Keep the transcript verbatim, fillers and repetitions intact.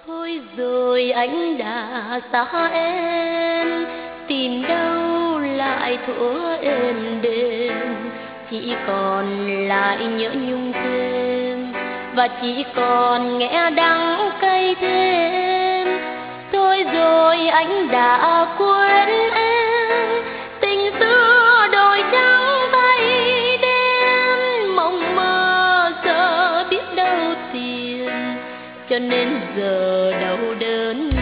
Thôi rồi anh đã xa em, tìm đâu lại thuở êm đềm, chỉ còn lại nhớ nhung thêm và chỉ còn nghe đắng cay thêm. Thôi rồi anh đã quên em, tình xưa đôi trắng bay đêm, mộng mơ giờ biết đâu tìm, cho nên giờ đau đớn